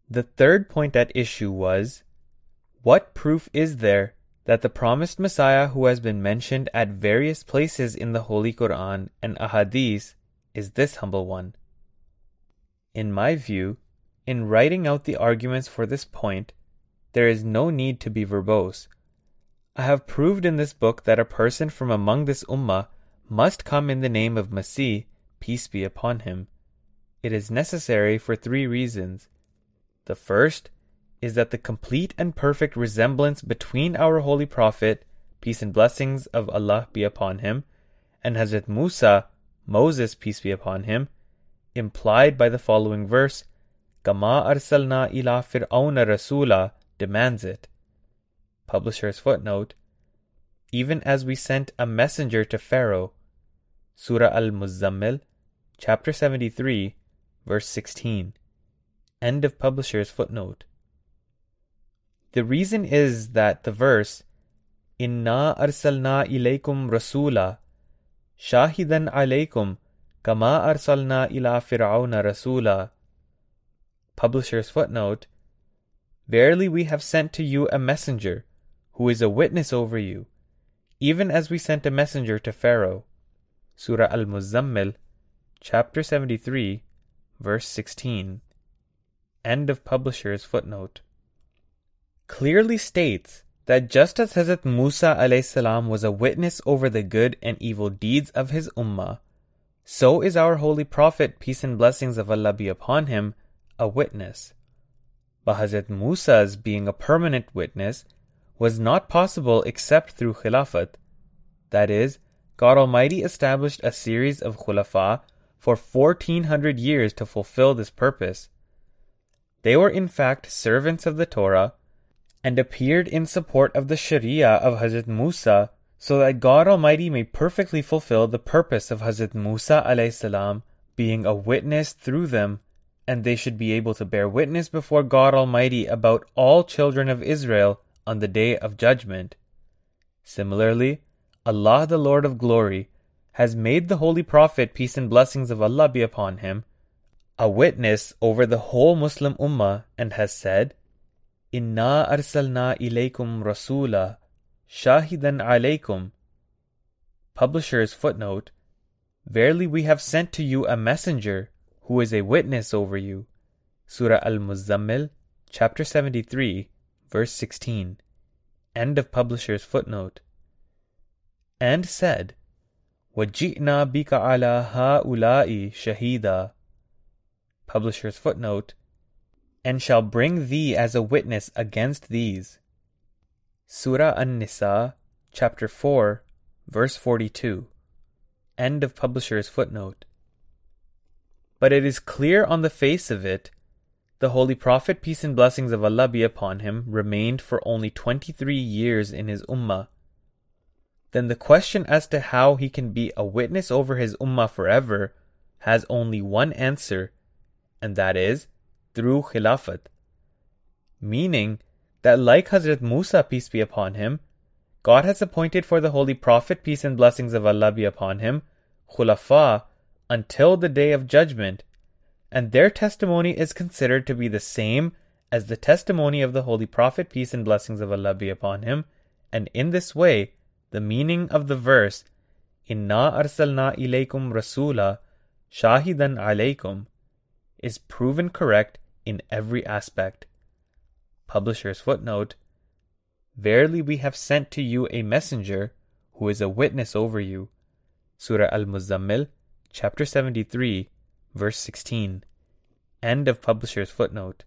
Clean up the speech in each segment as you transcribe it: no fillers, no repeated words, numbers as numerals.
The third point at issue was, what proof is there that the promised Messiah who has been mentioned at various places in the Holy Quran and Ahadith is this humble one? In my view, in writing out the arguments for this point, there is no need to be verbose. I have proved in this book that a person from among this ummah must come in the name of Masih, peace be upon him. It is necessary for 3 reasons. The first is that the complete and perfect resemblance between our Holy Prophet, peace and blessings of Allah be upon him, and Hazrat Musa, Moses, peace be upon him, implied by the following verse, Kama arsalna ila fir'auna rasula, demands it. Publisher's footnote, even as we sent a messenger to Pharaoh. Surah Al-Muzammil, chapter 73, verse 16. End of publisher's footnote. The reason is that the verse, Inna arsalna ilaykum rasula, shahidan alaykum, kama arsalna ila fir'auna rasula. Publisher's footnote, verily we have sent to you a messenger, who is a witness over you, even as we sent a messenger to Pharaoh. Surah Al-Muzammil, chapter 73, verse 16. End of publisher's footnote. Clearly states that just as Hazrat Musa alayhi salam was a witness over the good and evil deeds of his ummah, so is our Holy Prophet, peace and blessings of Allah be upon him, a witness. But Hazrat Musa's being a permanent witness was not possible except through Khilafat. That is, God Almighty established a series of Khulafa for 1400 years to fulfill this purpose. They were in fact servants of the Torah and appeared in support of the Sharia of Hazrat Musa so that God Almighty may perfectly fulfill the purpose of Hazrat Musa alayhi salam being a witness through them, and they should be able to bear witness before God Almighty about all children of Israel on the Day of Judgment. Similarly, Allah the Lord of Glory has made the Holy Prophet, peace and blessings of Allah be upon him, a witness over the whole Muslim Ummah and has said, Inna arsalna ilaykum rasula, shahidan alaykum. Publisher's footnote, verily we have sent to you a messenger who is a witness over you. Surah Al-Muzammil, chapter 73, verse 16. End of publisher's footnote. And said, وَجِئْنَا بِكَ عَلَى هَؤُلَاءِ شَهِيدًا. Publisher's footnote, and shall bring thee as a witness against these. Surah An-Nisa, chapter 4, verse 42. End of publisher's footnote. But it is clear on the face of it, the Holy Prophet, peace and blessings of Allah be upon him, remained for only 23 years in his ummah. Then the question as to how he can be a witness over his ummah forever has only one answer, and that is through Khilafat. Meaning that like Hazrat Musa, peace be upon him, God has appointed for the Holy Prophet, peace and blessings of Allah be upon him, Khulafa, until the Day of Judgment, and their testimony is considered to be the same as the testimony of the Holy Prophet, peace and blessings of Allah be upon him, and in this way, the meaning of the verse, Inna arsalna ilaykum rasula, shahidan alaykum, is proven correct in every aspect. Publisher's footnote, verily we have sent to you a messenger who is a witness over you. Surah Al-Muzammil, chapter 73, verse 16. End of publisher's footnote.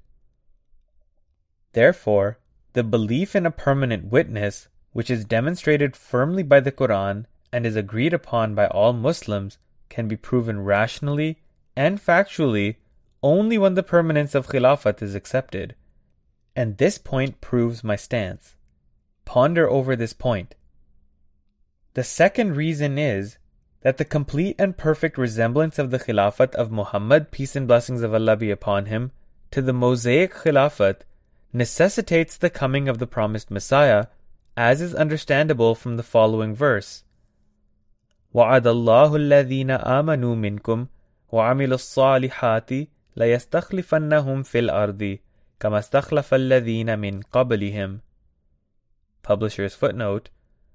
Therefore, the belief in a permanent witness, which is demonstrated firmly by the Quran and is agreed upon by all Muslims, can be proven rationally and factually only when the permanence of Khilafat is accepted. And this point proves my stance. Ponder over this point. The second reason is that the complete and perfect resemblance of the Khilafat of Muhammad, peace and blessings of Allah be upon him, to the Mosaic Khilafat necessitates the coming of the promised Messiah, as is understandable from the following verse. وَعَدَ اللَّهُ الَّذِينَ آمَنُوا مِنْكُمْ وَعَمِلُوا الصَّالِحَاتِ لَيَسْتَخْلِفَنَّهُمْ فِي الْأَرْضِ كما استخلف الذين من قبلهم. Publisher's footnote: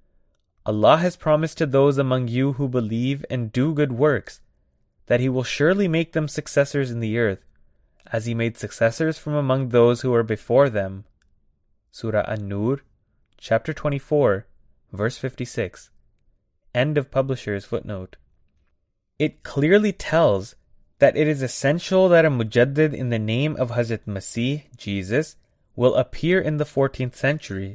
Allah has promised to those among you who believe and do good works that He will surely make them successors in the earth, as He made successors from among those who were before them. Surah An-Nur, chapter 24, verse 56. End of publisher's footnote. It clearly tells that it is essential that a mujaddid in the name of Hazrat Masih, Jesus, will appear in the 14th century.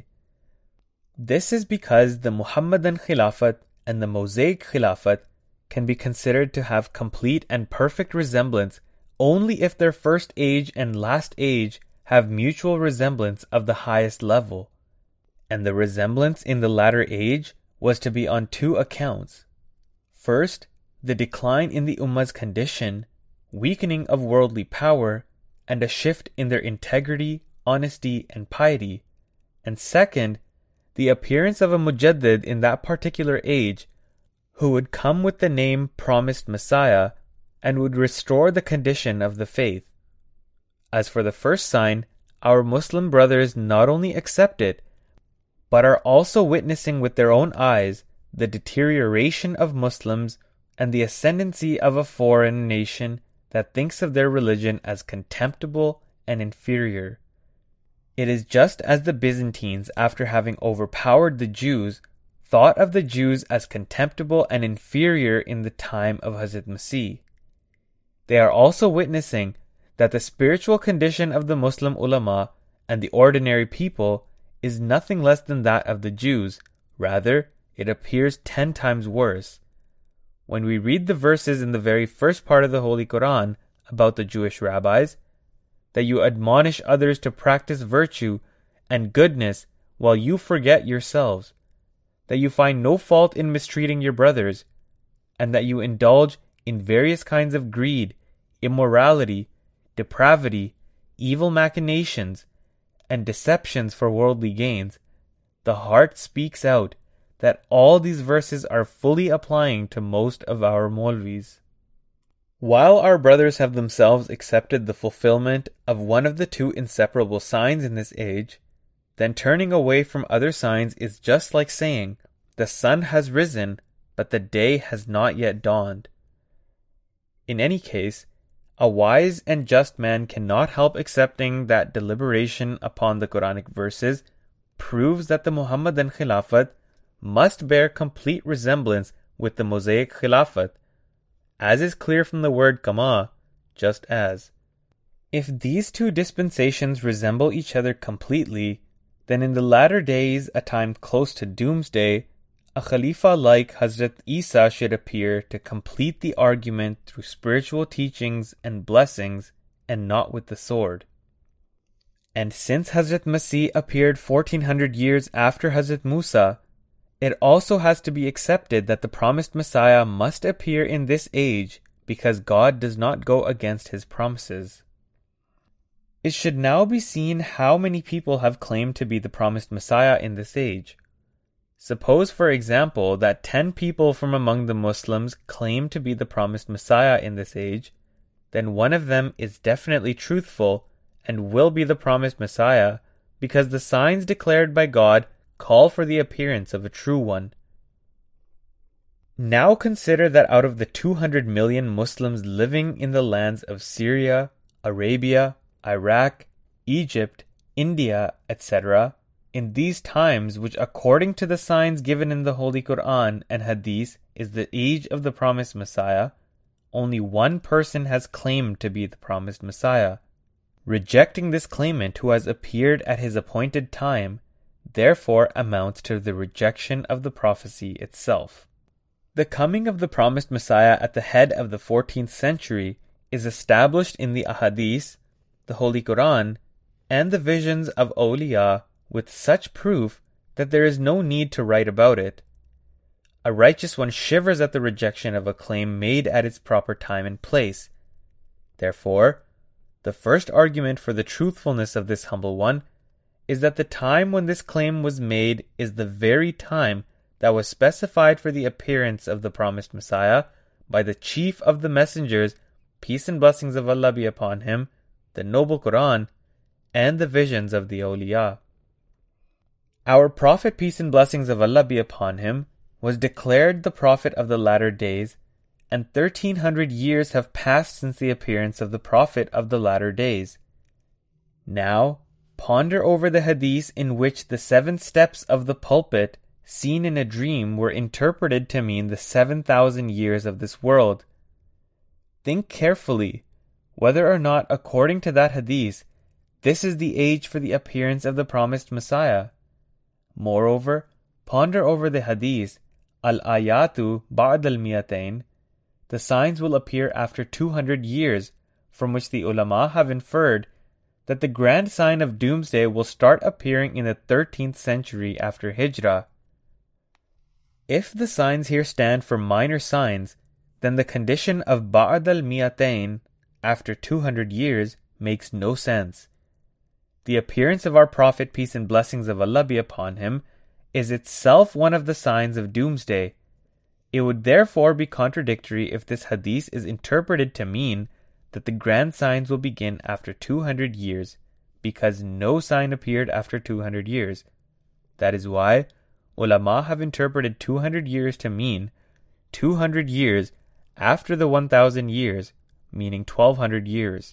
This is because the Muhammadan Khilafat and the Mosaic Khilafat can be considered to have complete and perfect resemblance only if their first age and last age have mutual resemblance of the highest level. And the resemblance in the latter age was to be on two accounts. First, the decline in the Ummah's condition, weakening of worldly power, and a shift in their integrity, honesty, and piety. And second, the appearance of a mujaddid in that particular age who would come with the name Promised Messiah and would restore the condition of the faith. As for the first sign, our Muslim brothers not only accept it, but are also witnessing with their own eyes the deterioration of Muslims and the ascendancy of a foreign nation that thinks of their religion as contemptible and inferior. It is just as the Byzantines, after having overpowered the Jews, thought of the Jews as contemptible and inferior in the time of Hazrat Masih. They are also witnessing that the spiritual condition of the Muslim ulama and the ordinary people is nothing less than that of the Jews. Rather, it appears 10 times worse. When we read the verses in the very first part of the Holy Quran about the Jewish rabbis, that you admonish others to practice virtue and goodness while you forget yourselves, that you find no fault in mistreating your brothers, and that you indulge in various kinds of greed, immorality, depravity, evil machinations, and deceptions for worldly gains, the heart speaks out that all these verses are fully applying to most of our Maulvis. While our brothers have themselves accepted the fulfillment of one of the two inseparable signs in this age, then turning away from other signs is just like saying, the sun has risen, but the day has not yet dawned. In any case, a wise and just man cannot help accepting that deliberation upon the Quranic verses proves that the Muhammadan Khilafat must bear complete resemblance with the Mosaic Khilafat, as is clear from the word kama, just as. If these two dispensations resemble each other completely, then in the latter days, a time close to doomsday, a Khalifa like Hazrat Isa should appear to complete the argument through spiritual teachings and blessings, and not with the sword. And since Hazrat Masih appeared 1400 years after Hazrat Musa, it also has to be accepted that the promised Messiah must appear in this age because God does not go against His promises. It should now be seen how many people have claimed to be the promised Messiah in this age. Suppose, for example, that 10 people from among the Muslims claim to be the promised Messiah in this age, then one of them is definitely truthful and will be the promised Messiah because the signs declared by God call for the appearance of a true one. Now consider that out of the 200 million Muslims living in the lands of Syria, Arabia, Iraq, Egypt, India, etc., in these times, which according to the signs given in the Holy Quran and Hadith is the age of the promised Messiah, only one person has claimed to be the promised Messiah. Rejecting this claimant who has appeared at his appointed time, therefore amounts to the rejection of the prophecy itself. The coming of the promised Messiah at the head of the 14th century is established in the Ahadith, the Holy Quran, and the visions of awliya with such proof that there is no need to write about it. A righteous one shivers at the rejection of a claim made at its proper time and place. Therefore, the first argument for the truthfulness of this humble one is that the time when this claim was made is the very time that was specified for the appearance of the promised Messiah by the chief of the messengers, peace and blessings of Allah be upon him, the noble Quran, and the visions of the awliya. Our Prophet, peace and blessings of Allah be upon him, was declared the Prophet of the latter days, and 1300 years have passed since the appearance of the Prophet of the latter days. Now, ponder over the hadith in which the 7 steps of the pulpit seen in a dream were interpreted to mean the 7,000 years of this world. Think carefully whether or not, according to that hadith, this is the age for the appearance of the promised Messiah. Moreover, ponder over the hadith, al-ayatu ba'd al-miyatain, the signs will appear after 200 years, from which the ulama have inferred that the grand sign of doomsday will start appearing in the 13th century after Hijrah. If the signs here stand for minor signs, then the condition of ba'd al-miyatain, after 200 years, makes no sense. The appearance of our Prophet, peace and blessings of Allah be upon him, is itself one of the signs of doomsday. It would therefore be contradictory if this hadith is interpreted to mean that the grand signs will begin after 200 years, because no sign appeared after 200 years. That is why ulama have interpreted 200 years to mean 200 years after the 1,000 years, meaning 1,200 years.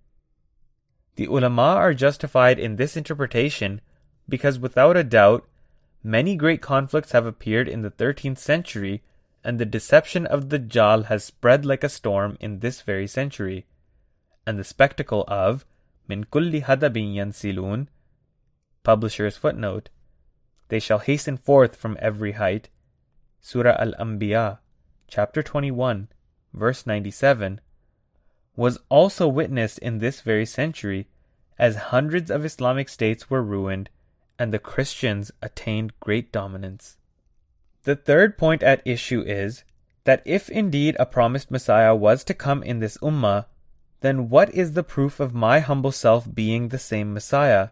The ulama are justified in this interpretation because without a doubt, many great conflicts have appeared in the 13th century, and the deception of the Dajjal has spread like a storm in this very century. And the spectacle of min kulli hadabin yansilun, publisher's footnote, they shall hasten forth from every height, Surah Al-Anbiya, chapter 21, verse 97, was also witnessed in this very century, as hundreds of Islamic states were ruined and the Christians attained great dominance. The third point at issue is that if indeed a promised Messiah was to come in this ummah, then what is the proof of my humble self being the same Messiah?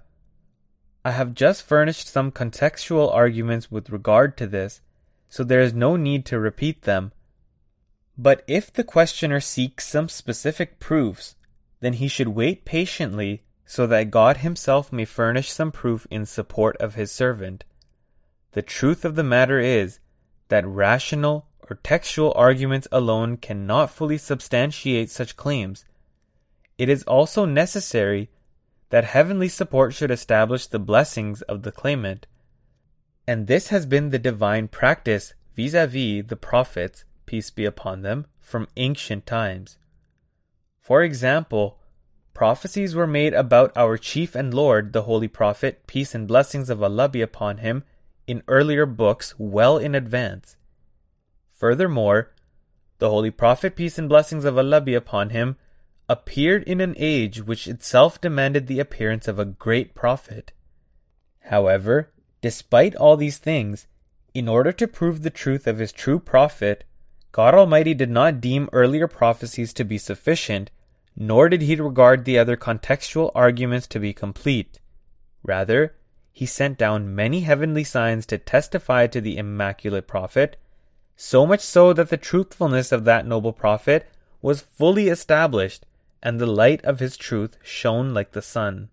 I have just furnished some contextual arguments with regard to this, so there is no need to repeat them. But if the questioner seeks some specific proofs, then he should wait patiently so that God himself may furnish some proof in support of his servant. The truth of the matter is that rational or textual arguments alone cannot fully substantiate such claims. It is also necessary that heavenly support should establish the blessings of the claimant. And this has been the divine practice vis-a-vis the prophets, peace be upon them, from ancient times. For example, prophecies were made about our chief and Lord, the Holy Prophet, peace and blessings of Allah be upon him, in earlier books well in advance. Furthermore, the Holy Prophet, peace and blessings of Allah be upon him, appeared in an age which itself demanded the appearance of a great prophet. However, despite all these things, in order to prove the truth of his true prophet, God Almighty did not deem earlier prophecies to be sufficient, nor did he regard the other contextual arguments to be complete. Rather, he sent down many heavenly signs to testify to the immaculate prophet, so much so that the truthfulness of that noble prophet was fully established, and the light of his truth shone like the sun.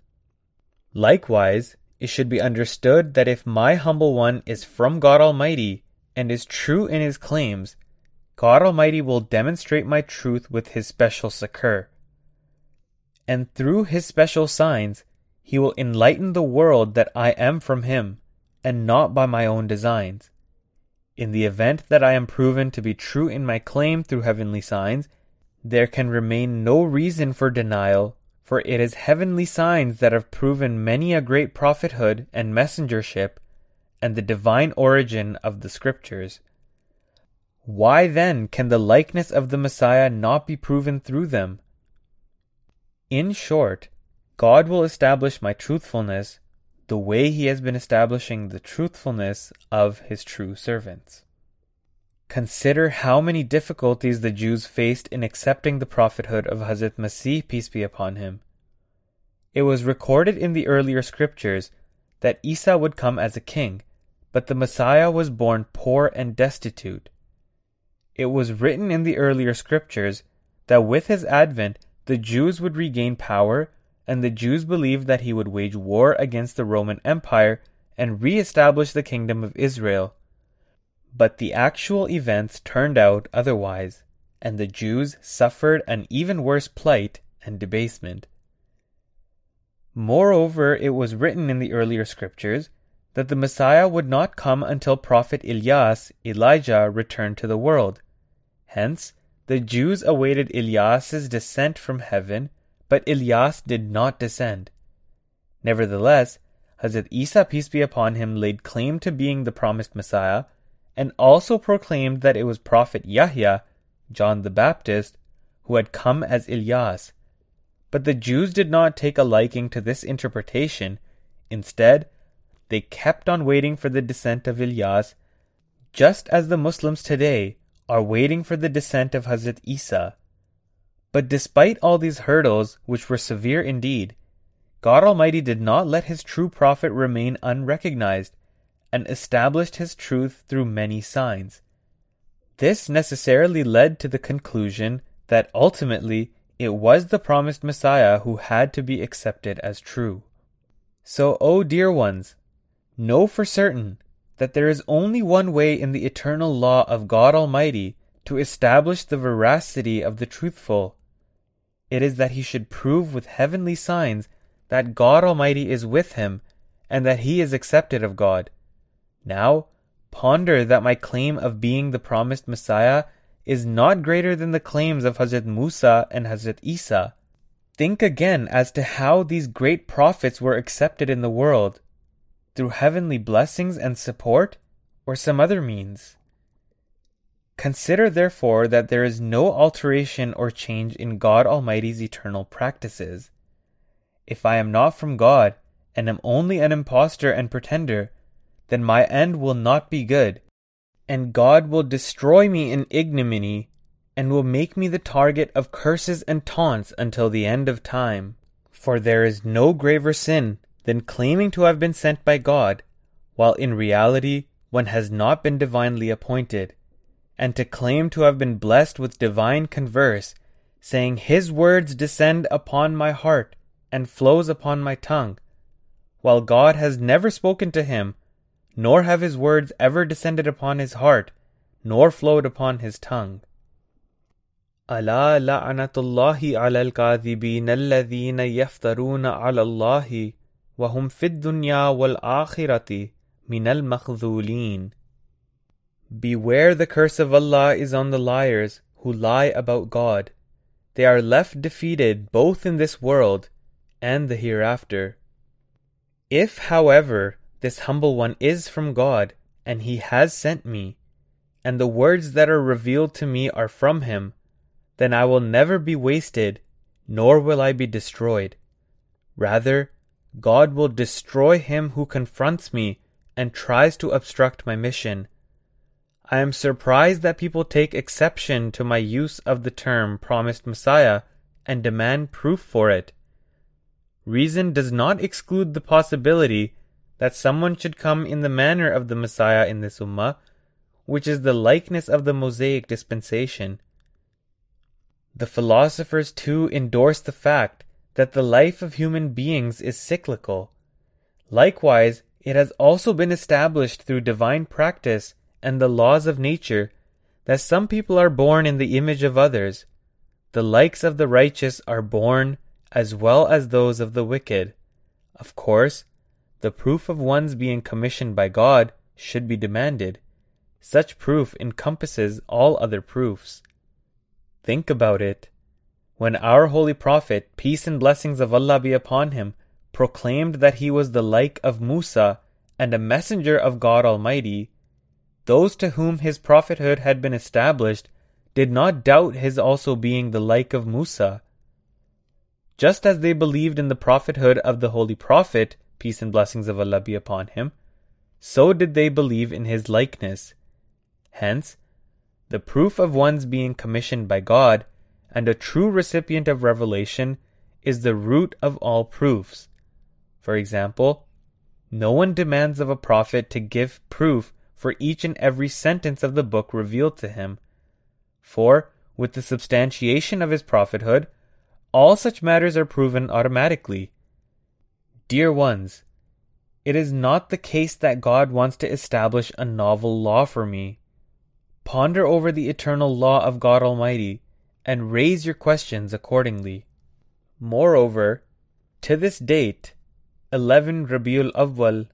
Likewise, it should be understood that if my humble one is from God Almighty and is true in his claims, God Almighty will demonstrate my truth with his special succor. And through his special signs, he will enlighten the world that I am from him, and not by my own designs. In the event that I am proven to be true in my claim through heavenly signs, there can remain no reason for denial, for it is heavenly signs that have proven many a great prophethood and messengership, and the divine origin of the scriptures. Why then can the likeness of the Messiah not be proven through them? In short, God will establish my truthfulness the way he has been establishing the truthfulness of his true servants. Consider how many difficulties the Jews faced in accepting the prophethood of Hazrat Masih, peace be upon him. It was recorded in the earlier scriptures that Isa would come as a king, but the Messiah was born poor and destitute. It was written in the earlier scriptures that with his advent the Jews would regain power and the Jews believed that he would wage war against the Roman Empire and re-establish the kingdom of Israel. But the actual events turned out otherwise, and the Jews suffered an even worse plight and debasement. Moreover, it was written in the earlier scriptures that the Messiah would not come until Prophet Ilyas, Elijah, returned to the world. Hence, the Jews awaited Ilyas's descent from heaven, but Ilyas did not descend. Nevertheless, Hazrat Isa, peace be upon him, laid claim to being the promised Messiah, and also proclaimed that it was Prophet Yahya, John the Baptist, who had come as Ilyas. But the Jews did not take a liking to this interpretation. Instead, they kept on waiting for the descent of Ilyas, just as the Muslims today are waiting for the descent of Hazrat Isa. But despite all these hurdles, which were severe indeed, God Almighty did not let His true prophet remain unrecognized, and established His truth through many signs. This necessarily led to the conclusion that ultimately it was the promised Messiah who had to be accepted as true. So, O dear ones, know for certain that there is only one way in the eternal law of God Almighty to establish the veracity of the truthful. It is that he should prove with heavenly signs that God Almighty is with him and that he is accepted of God. Now, ponder that my claim of being the promised Messiah is not greater than the claims of Hazrat Musa and Hazrat Isa. Think again as to how these great prophets were accepted in the world, through heavenly blessings and support, or some other means. Consider therefore that there is no alteration or change in God Almighty's eternal practices. If I am not from God, and am only an impostor and pretender, then my end will not be good, and God will destroy me in ignominy, and will make me the target of curses and taunts until the end of time. For there is no graver sin than claiming to have been sent by God, while in reality one has not been divinely appointed, and to claim to have been blessed with divine converse, saying, His words descend upon my heart and flows upon my tongue, while God has never spoken to him, nor have his words ever descended upon his heart, nor flowed upon his tongue. ألا لعنة الله على الكاذبين الذين يفترون على الله وهم في الدنيا والآخرة من المخذولين. Beware, the curse of Allah is on the liars who lie about God. They are left defeated both in this world and the hereafter. If, however, this humble one is from God, and he has sent me, and the words that are revealed to me are from him, then I will never be wasted, nor will I be destroyed. Rather, God will destroy him who confronts me and tries to obstruct my mission. I am surprised that people take exception to my use of the term promised Messiah and demand proof for it. Reason does not exclude the possibility that someone should come in the manner of the Messiah in this Ummah, which is the likeness of the Mosaic dispensation. The philosophers too endorse the fact that the life of human beings is cyclical. Likewise, it has also been established through divine practice and the laws of nature that some people are born in the image of others. The likes of the righteous are born as well as those of the wicked. Of course, the proof of one's being commissioned by God should be demanded. Such proof encompasses all other proofs. Think about it. When our Holy Prophet, peace and blessings of Allah be upon him, proclaimed that he was the like of Musa and a messenger of God Almighty, those to whom his prophethood had been established did not doubt his also being the like of Musa. Just as they believed in the prophethood of the Holy Prophet, peace and blessings of Allah be upon him, so did they believe in his likeness. Hence, the proof of one's being commissioned by God and a true recipient of revelation is the root of all proofs. For example, no one demands of a prophet to give proof for each and every sentence of the book revealed to him. For, with the substantiation of his prophethood, all such matters are proven automatically. Dear ones, it is not the case that God wants to establish a novel law for me. Ponder over the eternal law of God Almighty and raise your questions accordingly. Moreover, to this date, 11 Rabiul Awwal,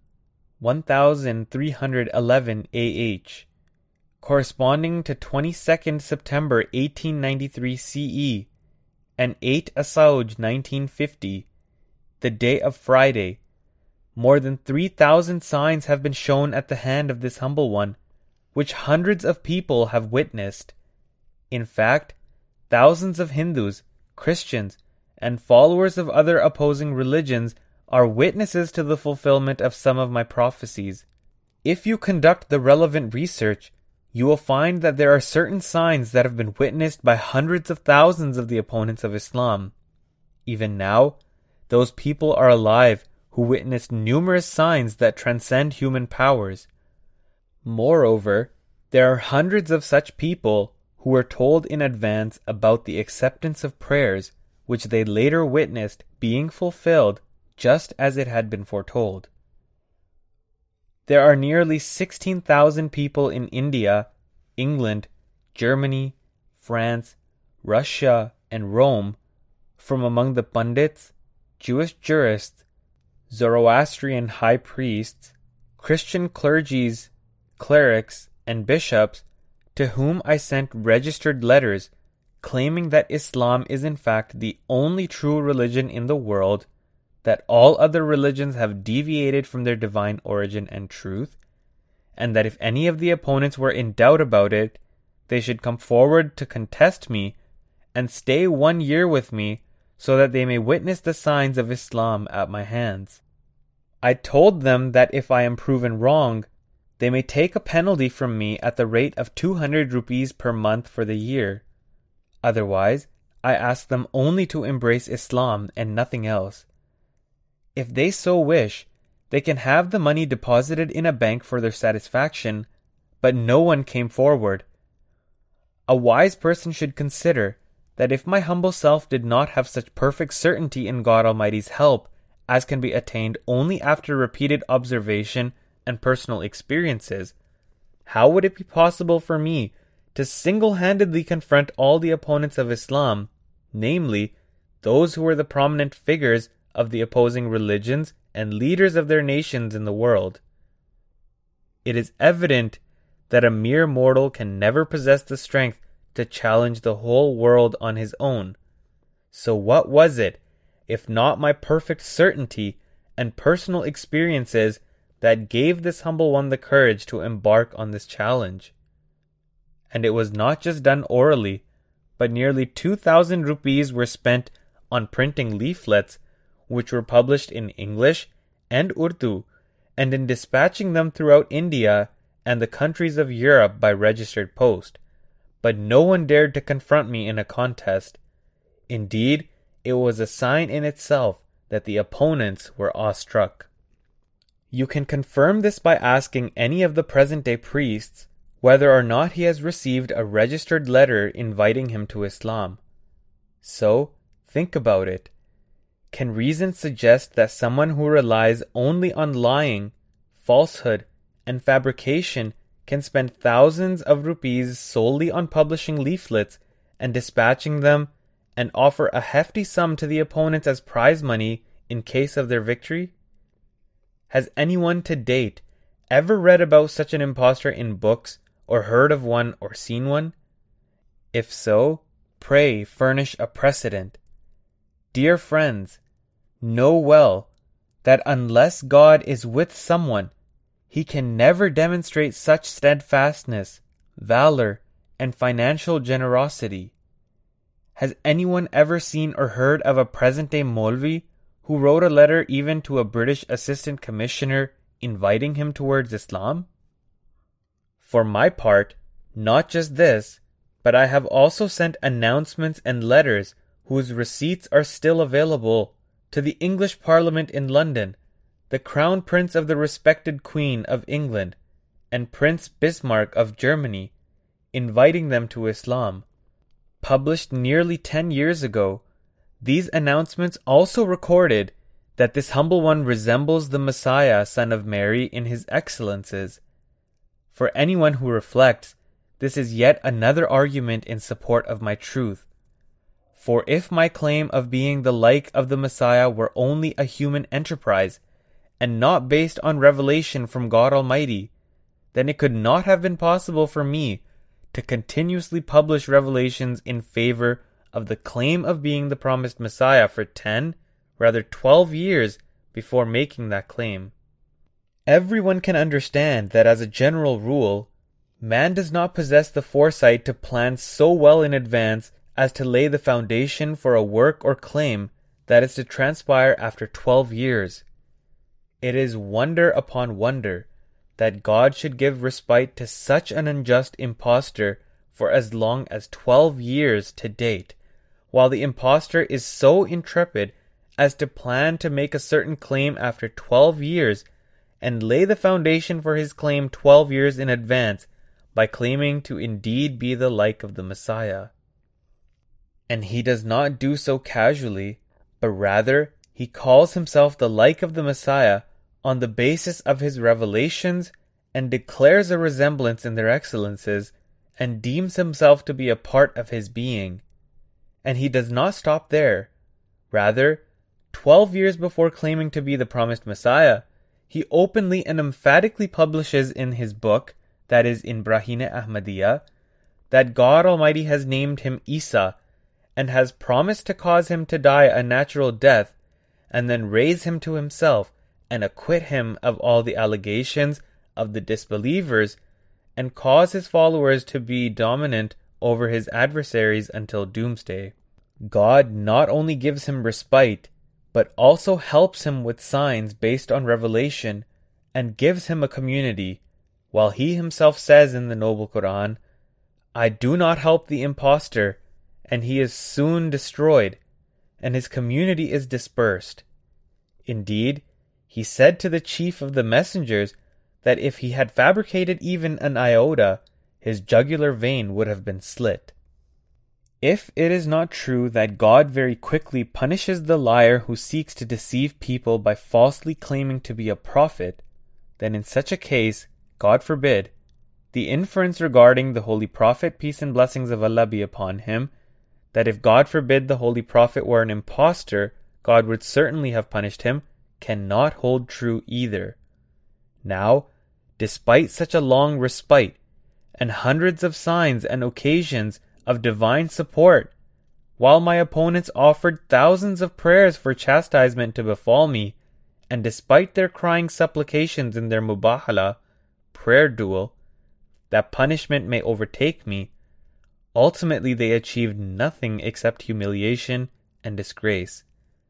1311 AH, corresponding to 22nd September 1893 CE and 8 Asauj 1950, the day of Friday, more than 3,000 signs have been shown at the hand of this humble one, which hundreds of people have witnessed. In fact, thousands of Hindus, Christians, and followers of other opposing religions are witnesses to the fulfillment of some of my prophecies. If you conduct the relevant research, you will find that there are certain signs that have been witnessed by hundreds of thousands of the opponents of Islam. Even now, those people are alive who witnessed numerous signs that transcend human powers. Moreover, there are hundreds of such people who were told in advance about the acceptance of prayers, which they later witnessed being fulfilled just as it had been foretold. There are nearly 16,000 people in India, England, Germany, France, Russia, and Rome, from among the pundits, Jewish jurists, Zoroastrian high priests, Christian clergies, clerics, and bishops, to whom I sent registered letters claiming that Islam is in fact the only true religion in the world, that all other religions have deviated from their divine origin and truth, and that if any of the opponents were in doubt about it, they should come forward to contest me and stay 1 year with me so that they may witness the signs of Islam at my hands. I told them that if I am proven wrong, they may take a penalty from me at the rate of 200 rupees per month for the year. Otherwise, I ask them only to embrace Islam and nothing else. If they so wish, they can have the money deposited in a bank for their satisfaction, but no one came forward. A wise person should consider that if my humble self did not have such perfect certainty in God Almighty's help as can be attained only after repeated observation and personal experiences, how would it be possible for me to single-handedly confront all the opponents of Islam, namely, those who were the prominent figures of the opposing religions and leaders of their nations in the world? It is evident that a mere mortal can never possess the strength to challenge the whole world on his own. So what was it, if not my perfect certainty and personal experiences, that gave this humble one the courage to embark on this challenge? And it was not just done orally, but nearly 2,000 rupees were spent on printing leaflets, which were published in English and Urdu, and in dispatching them throughout India and the countries of Europe by registered post. But no one dared to confront me in a contest. Indeed, it was a sign in itself that the opponents were awestruck. You can confirm this by asking any of the present-day priests whether or not he has received a registered letter inviting him to Islam. So, think about it. Can reason suggest that someone who relies only on lying, falsehood, and fabrication can spend thousands of rupees solely on publishing leaflets and dispatching them, and offer a hefty sum to the opponents as prize money in case of their victory? Has anyone to date ever read about such an impostor in books, or heard of one or seen one? If so, pray furnish a precedent. Dear friends, know well that unless God is with someone, he can never demonstrate such steadfastness, valor, and financial generosity. Has anyone ever seen or heard of a present-day Maulvi who wrote a letter even to a British Assistant Commissioner inviting him towards Islam? For my part, not just this, but I have also sent announcements and letters whose receipts are still available to the English Parliament in London, the Crown Prince of the respected Queen of England, and Prince Bismarck of Germany, inviting them to Islam. Published nearly 10 years ago, These announcements also recorded that this humble one resembles the Messiah, son of Mary, in his excellences. For anyone who reflects, this is yet another argument in support of my truth. For if my claim of being the like of the Messiah were only a human enterprise, and not based on revelation from God Almighty, then it could not have been possible for me to continuously publish revelations in favor of the claim of being the promised Messiah for 12 years before making that claim. Everyone can understand that as a general rule, man does not possess the foresight to plan so well in advance as to lay the foundation for a work or claim that is to transpire after 12 years. It is wonder upon wonder that God should give respite to such an unjust impostor for as long as 12 years to date, while the impostor is so intrepid as to plan to make a certain claim after 12 years and lay the foundation for his claim 12 years in advance by claiming to indeed be the like of the Messiah. And he does not do so casually, but rather he calls himself the like of the Messiah on the basis of his revelations and declares a resemblance in their excellences and deems himself to be a part of his being. And he does not stop there. Rather, 12 years before claiming to be the promised Messiah, he openly and emphatically publishes in his book, that is in Brahine Ahmadiyya, that God Almighty has named him Isa and has promised to cause him to die a natural death and then raise him to himself and acquit him of all the allegations of the disbelievers and cause his followers to be dominant over his adversaries until doomsday. God not only gives him respite, but also helps him with signs based on revelation and gives him a community, while he himself says in the Noble Quran, "I do not help the impostor, and he is soon destroyed, and his community is dispersed." Indeed, he said to the chief of the messengers that if he had fabricated even an iota, his jugular vein would have been slit. If it is not true that God very quickly punishes the liar who seeks to deceive people by falsely claiming to be a prophet, then in such a case, God forbid, the inference regarding the Holy Prophet, peace and blessings of Allah be upon him, that if God forbid the Holy Prophet were an impostor, God would certainly have punished him, cannot hold true either. Now, despite such a long respite, and hundreds of signs and occasions of divine support, while my opponents offered thousands of prayers for chastisement to befall me, and despite their crying supplications in their mubahala, prayer duel, that punishment may overtake me, ultimately they achieved nothing except humiliation and disgrace.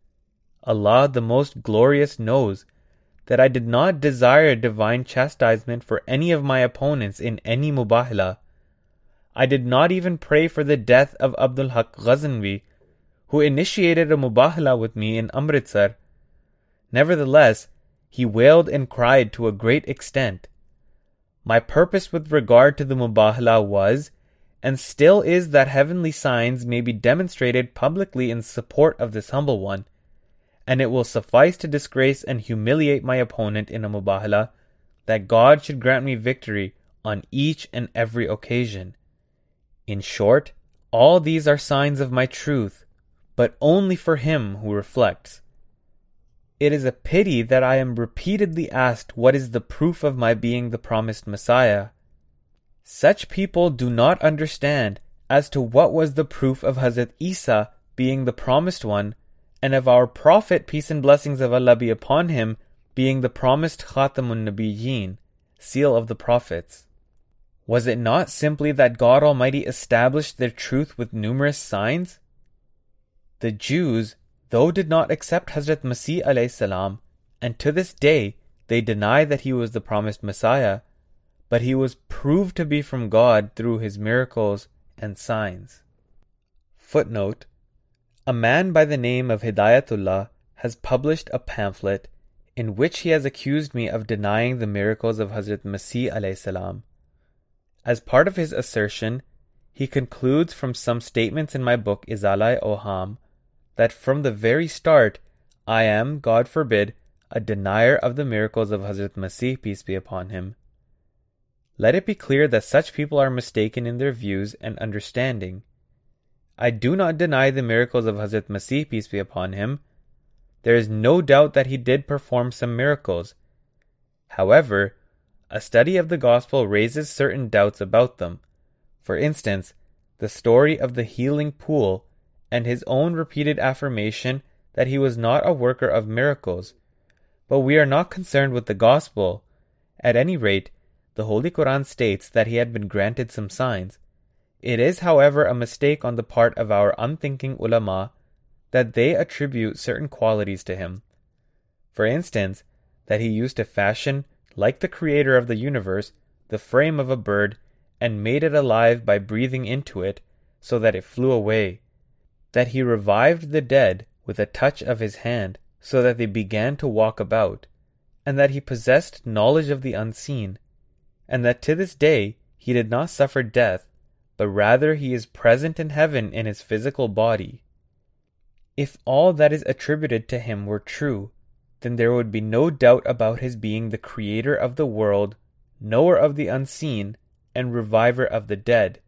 Allah the Most Glorious knows that I did not desire divine chastisement for any of my opponents in any mubahala. I did not even pray for the death of Abdul Haq Ghazanvi, who initiated a mubahala with me in Amritsar. Nevertheless, he wailed and cried to a great extent. My purpose with regard to the mubahala was, and still is, that heavenly signs may be demonstrated publicly in support of this humble one, and it will suffice to disgrace and humiliate my opponent in a mubahala, that God should grant me victory on each and every occasion. In short, all these are signs of my truth, but only for him who reflects. It is a pity that I am repeatedly asked what is the proof of my being the promised Messiah. Such people do not understand as to what was the proof of Hazrat Isa being the promised one, and of our Prophet, peace and blessings of Allah be upon him, being the promised Khatamun Nabiyyin, seal of the prophets. Was it not simply that God Almighty established their truth with numerous signs? The Jews, though did not accept Hazrat Masih alayhi salam, and to this day they deny that he was the promised Messiah, but he was proved to be from God through his miracles and signs. Footnote: a man by the name of Hidayatullah has published a pamphlet in which he has accused me of denying the miracles of Hazrat Masih alayhi salam. As part of his assertion, he concludes from some statements in my book Izalai Oham that from the very start I am, God forbid, a denier of the miracles of Hazrat Masih, peace be upon him. Let it be clear that such people are mistaken in their views and understanding. I do not deny the miracles of Hazrat Masih, peace be upon him. There is no doubt that he did perform some miracles. However, a study of the Gospel raises certain doubts about them. For instance, the story of the healing pool and his own repeated affirmation that he was not a worker of miracles. But we are not concerned with the Gospel. At any rate, the Holy Quran states that he had been granted some signs. It is, however, a mistake on the part of our unthinking ulama that they attribute certain qualities to him. For instance, that he used to fashion, like the creator of the universe, the frame of a bird and made it alive by breathing into it so that it flew away. That he revived the dead with a touch of his hand so that they began to walk about. And that he possessed knowledge of the unseen. And that to this day he did not suffer death, but rather he is present in heaven in his physical body. If all that is attributed to him were true, then there would be no doubt about his being the creator of the world, knower of the unseen, and reviver of the dead.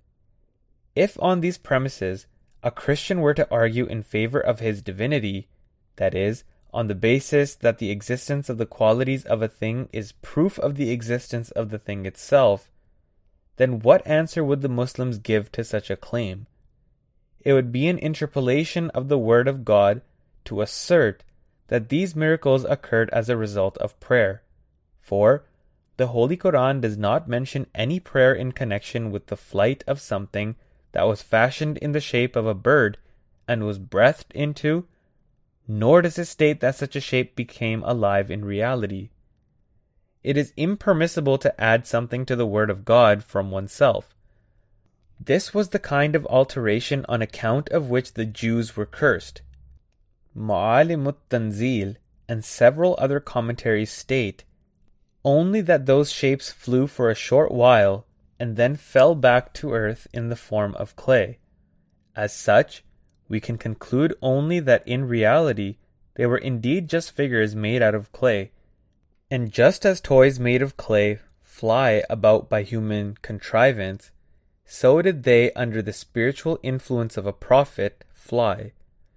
If on these premises a Christian were to argue in favor of his divinity, that is, on the basis that the existence of the qualities of a thing is proof of the existence of the thing itself, then what answer would the Muslims give to such a claim? It would be an interpolation of the word of God to assert that these miracles occurred as a result of prayer. For the Holy Quran does not mention any prayer in connection with the flight of something that was fashioned in the shape of a bird and was breathed into, nor does it state that such a shape became alive in reality. It is impermissible to add something to the word of God from oneself. This was the kind of alteration on account of which the Jews were cursed. Ma'alim Tanzil and several other commentaries state only that those shapes flew for a short while and then fell back to earth in the form of clay. As such, we can conclude only that in reality they were indeed just figures made out of clay. And just as toys made of clay fly about by human contrivance, so did they, under the spiritual influence of a prophet, fly.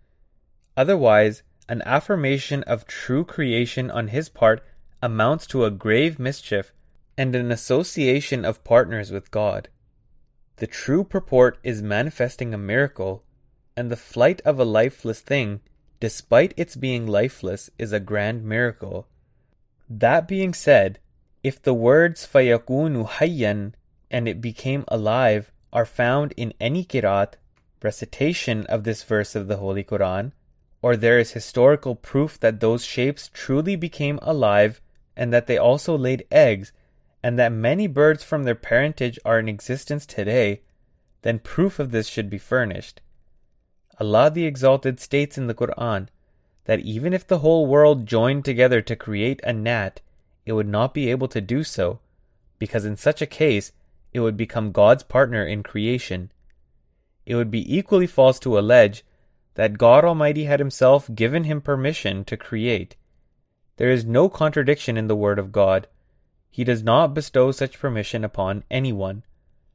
Otherwise, an affirmation of true creation on his part amounts to a grave mischief and an association of partners with God. The true purport is manifesting a miracle, and the flight of a lifeless thing, despite its being lifeless, is a grand miracle. That being said, if the words فَيَكُونُ حَيًّا and it became alive are found in any qiraat, recitation of this verse of the Holy Quran, or there is historical proof that those shapes truly became alive and that they also laid eggs and that many birds from their parentage are in existence today, then proof of this should be furnished. Allah the Exalted states in the Quran that even if the whole world joined together to create a gnat, it would not be able to do so, because in such a case, it would become God's partner in creation. It would be equally false to allege that God Almighty had himself given him permission to create. There is no contradiction in the word of God. He does not bestow such permission upon anyone.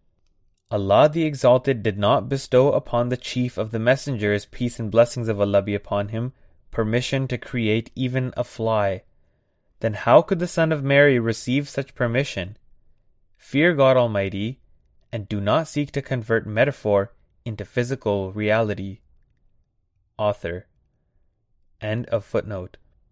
Allah the Exalted did not bestow upon the chief of the messengers, peace and blessings of Allah be upon him, permission to create even a fly. Then how could the Son of Mary receive such permission? Fear God Almighty, and do not seek to convert metaphor into physical reality. Author. End of footnote.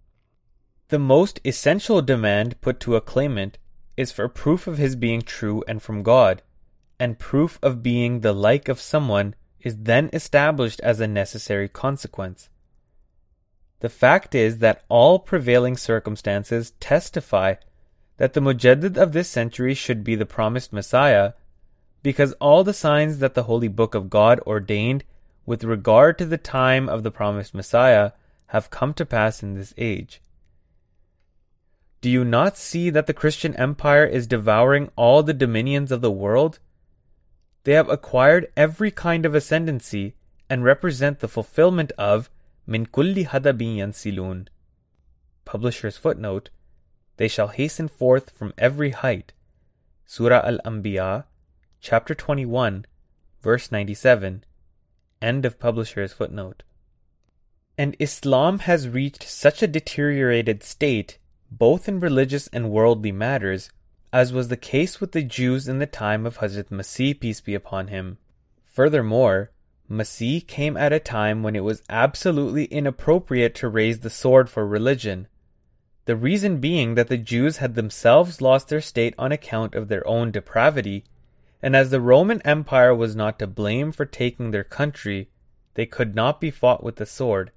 The most essential demand put to a claimant is for proof of his being true and from God, and proof of being the like of someone is then established as a necessary consequence. The fact is that all prevailing circumstances testify that the Mujaddid of this century should be the promised Messiah, because all the signs that the Holy Book of God ordained with regard to the time of the promised Messiah have come to pass in this age. Do you not see that the Christian Empire is devouring all the dominions of the world? They have acquired every kind of ascendancy and represent the fulfillment of min kulli hadabin yansilun. Publisher's footnote, they shall hasten forth from every height. Surah Al-Anbiya, chapter 21, verse 97. End of publisher's footnote. And Islam has reached such a deteriorated state, both in religious and worldly matters, as was the case with the Jews in the time of Hazrat Masih, peace be upon him. Furthermore, Masih came at a time when it was absolutely inappropriate to raise the sword for religion. The reason being that the Jews had themselves lost their state on account of their own depravity, and as the Roman Empire was not to blame for taking their country, they could not be fought with the sword.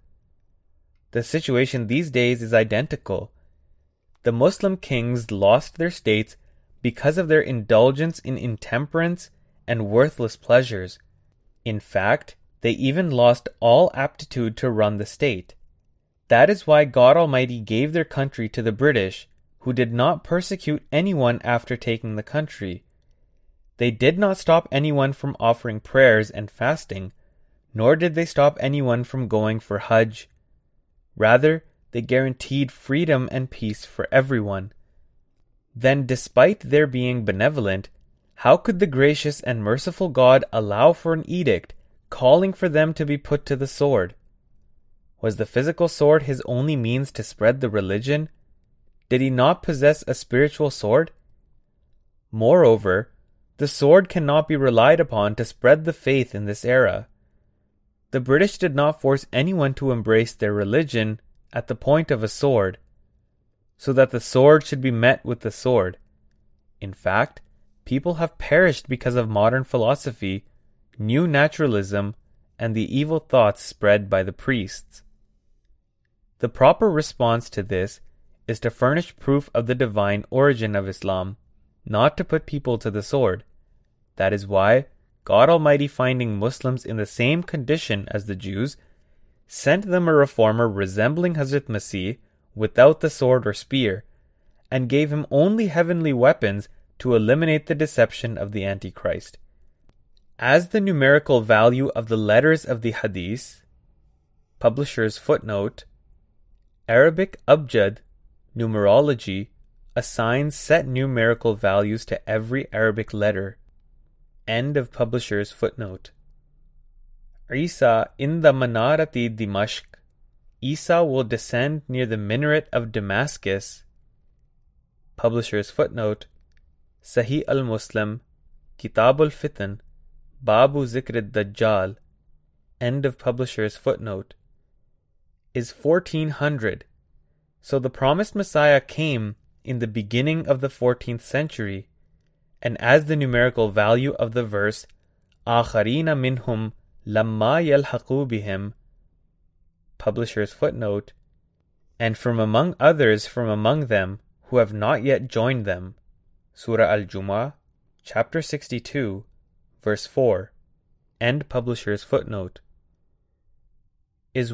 The situation these days is identical. The Muslim kings lost their states because of their indulgence in intemperance and worthless pleasures. In fact, they even lost all aptitude to run the state. That is why God Almighty gave their country to the British, who did not persecute anyone after taking the country. They did not stop anyone from offering prayers and fasting, nor did they stop anyone from going for Hajj. Rather, they guaranteed freedom and peace for everyone. Then, despite their being benevolent, how could the gracious and merciful God allow for an edict calling for them to be put to the sword? Was the physical sword his only means to spread the religion? Did he not possess a spiritual sword? Moreover, the sword cannot be relied upon to spread the faith in this era. The British did not force anyone to embrace their religion at the point of a sword, so that the sword should be met with the sword. In fact, people have perished because of modern philosophy, new naturalism, and the evil thoughts spread by the priests. The proper response to this is to furnish proof of the divine origin of Islam, not to put people to the sword. That is why God Almighty, finding Muslims in the same condition as the Jews, sent them a reformer resembling Hazrat Masih without the sword or spear, and gave him only heavenly weapons to eliminate the deception of the Antichrist. As the numerical value of the letters of the Hadith, publisher's footnote, Arabic Abjad, numerology, assigns set numerical values to every Arabic letter. End of publisher's footnote. Isa in the Manarati Dimashq, Isa will descend near the minaret of Damascus. Publisher's footnote, Sahih al-Muslim, Kitab al-Fitan, Babu Zikr al-Dajjal, end of publisher's footnote, is 1400. So the promised Messiah came in the beginning of the 14th century, and as the numerical value of the verse, Akharina minhum lamma yalhaqu bihim, publisher's footnote, and from among others from among them who have not yet joined them, Surah Al-Jumu'ah, chapter 62, verse 4, end publisher's footnote, is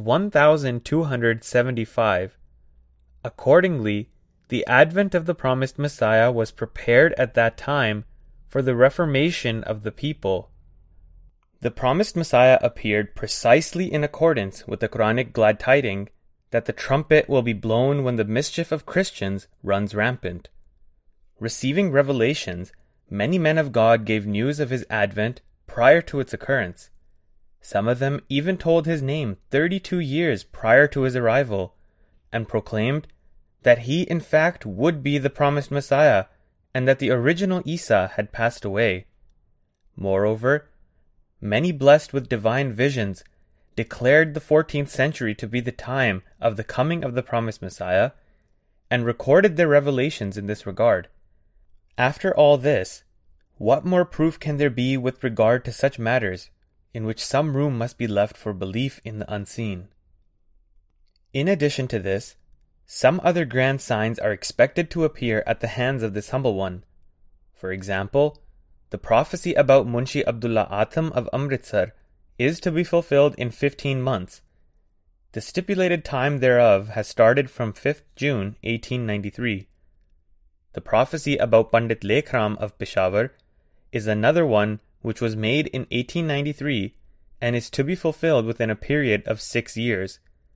1275. Accordingly, the advent of the promised Messiah was prepared at that time for the reformation of the people. The promised Messiah appeared precisely in accordance with the Quranic glad tiding that the trumpet will be blown when the mischief of Christians runs rampant. Receiving revelations, many men of God gave news of his advent prior to its occurrence. Some of them even told his name 32 years prior to his arrival, and proclaimed that he in fact would be the promised Messiah, and that the original Isa had passed away. Moreover, many blessed with divine visions declared the 14th century to be the time of the coming of the promised Messiah, and recorded their revelations in this regard. After all this, what more proof can there be with regard to such matters, in which some room must be left for belief in the unseen? In addition to this, some other grand signs are expected to appear at the hands of this humble one. For example, the prophecy about Munshi Abdullah Atam of Amritsar is to be fulfilled in 15 months. The stipulated time thereof has started from 5th June 1893. The prophecy about Pandit Lekhram of Peshawar is another one which was made in 1893 and is to be fulfilled within a period of 6 years.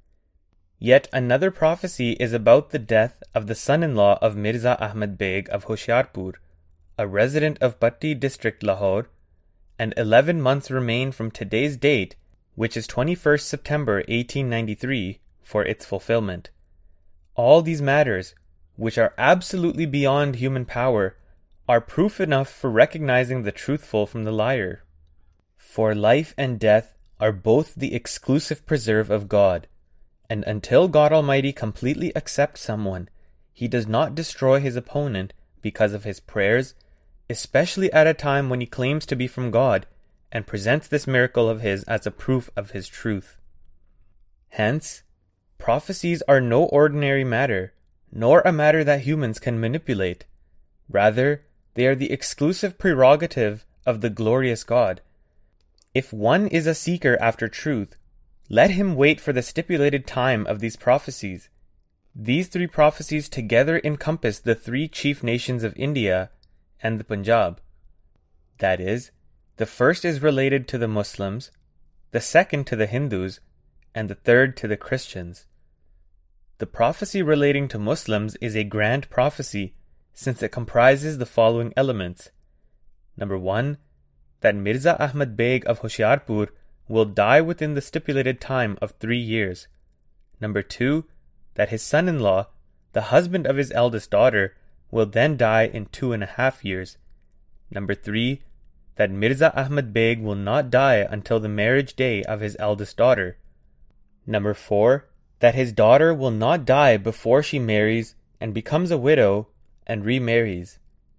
Yet another prophecy is about the death of the son-in-law of Mirza Ahmad Beg of Hoshiarpur, a resident of Patti district Lahore, and 11 months remain from today's date, which is 21st September 1893, for its fulfillment. All these matters, which are absolutely beyond human power, are proof enough for recognizing the truthful from the liar. For life and death are both the exclusive preserve of God, and until God Almighty completely accepts someone, He does not destroy his opponent because of his prayers, especially at a time when he claims to be from God, and presents this miracle of his as a proof of his truth. Hence, prophecies are no ordinary matter, nor a matter that humans can manipulate. Rather, they are the exclusive prerogative of the glorious God. If one is a seeker after truth, let him wait for the stipulated time of these prophecies. These 3 prophecies together encompass the 3 chief nations of India and the Punjab. That is, the first is related to the Muslims, the second to the Hindus, and the third to the Christians. The prophecy relating to Muslims is a grand prophecy, since it comprises the following elements. Number 1, that Mirza Ahmad Beg of Hoshiarpur will die within the stipulated time of 3 years. Number 2, that his son-in-law, the husband of his eldest daughter, will then die in 2.5 years. Number 3, that Mirza Ahmad Beg will not die until the marriage day of his eldest daughter. Number 4, that his daughter will not die before she marries and becomes a widow and remarries.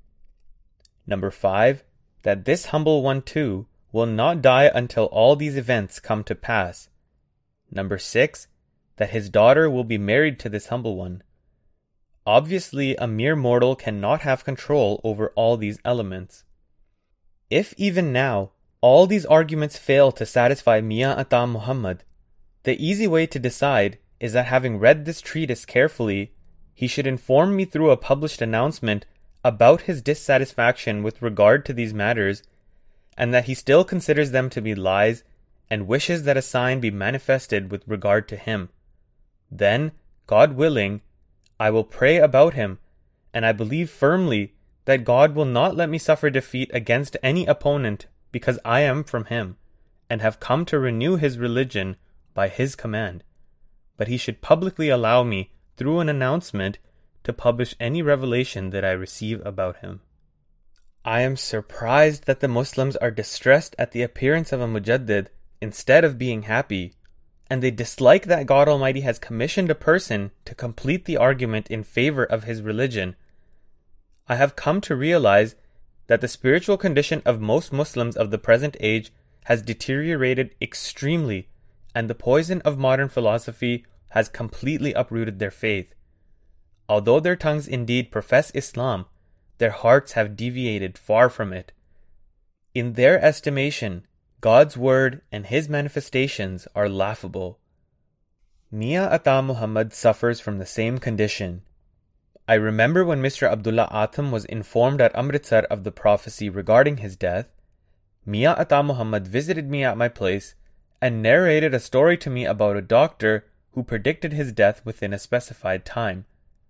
Number 5, that this humble one too will not die until all these events come to pass. Number 6, that his daughter will be married to this humble one. Obviously, a mere mortal cannot have control over all these elements. If even now all these arguments fail to satisfy Mian Ata Muhammad, the easy way to decide is that having read this treatise carefully, he should inform me through a published announcement about his dissatisfaction with regard to these matters, and that he still considers them to be lies and wishes that a sign be manifested with regard to him. Then, God willing, I will pray about him, and I believe firmly that God will not let me suffer defeat against any opponent because I am from him, and have come to renew his religion by his command. But he should publicly allow me, through an announcement, to publish any revelation that I receive about him. I am surprised that the Muslims are distressed at the appearance of a Mujaddid instead of being happy, and they dislike that God Almighty has commissioned a person to complete the argument in favor of his religion. I have come to realize that the spiritual condition of most Muslims of the present age has deteriorated extremely, and the poison of modern philosophy has completely uprooted their faith. Although their tongues indeed profess Islam, their hearts have deviated far from it. In their estimation, God's word and his manifestations are laughable. Mian Ata Muhammad suffers from the same condition. I remember when Mr. Abdullah Atham was informed at Amritsar of the prophecy regarding his death, Mian Ata Muhammad visited me at my place and narrated a story to me about a doctor who predicted his death within a specified time.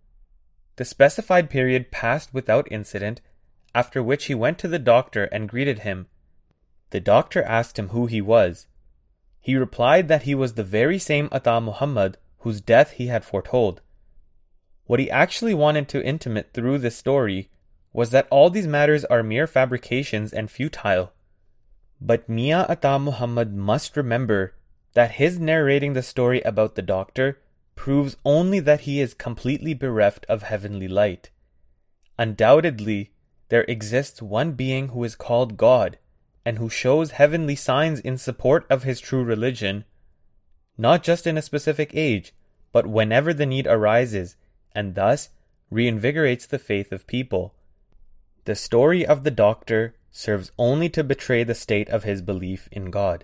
The specified period passed without incident, after which he went to the doctor and greeted him. The doctor asked him who he was. He replied that he was the very same Ata Muhammad whose death he had foretold. What he actually wanted to intimate through this story was that all these matters are mere fabrications and futile. But Mian Ata Muhammad must remember that his narrating the story about the doctor proves only that he is completely bereft of heavenly light. Undoubtedly, there exists one being who is called God, and who shows heavenly signs in support of his true religion, not just in a specific age, but whenever the need arises, and thus reinvigorates the faith of people. The story of the doctor serves only to betray the state of his belief in God.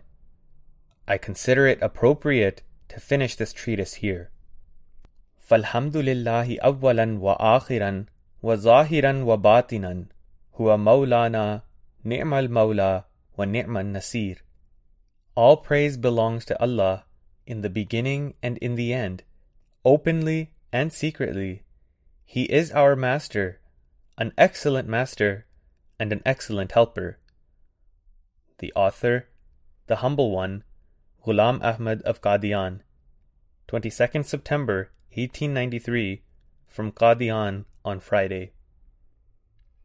I consider it appropriate to finish this treatise here. فَالْحَمْدُ لِلَّهِ أَوَّلًا وَآخِرًا وَظَاهِرًا وَبَاطِنًا هُوَ مَوْلَانَا نِعْمَ الْمَوْلَى وَنِعْمَ النَّصِيرُ. All praise belongs to Allah, in the beginning and in the end, openly and secretly. He is our master, an excellent master, and an excellent helper. The author, the humble one, Ghulam Ahmad of Qadian, 22nd September 1893, from Qadian on Friday.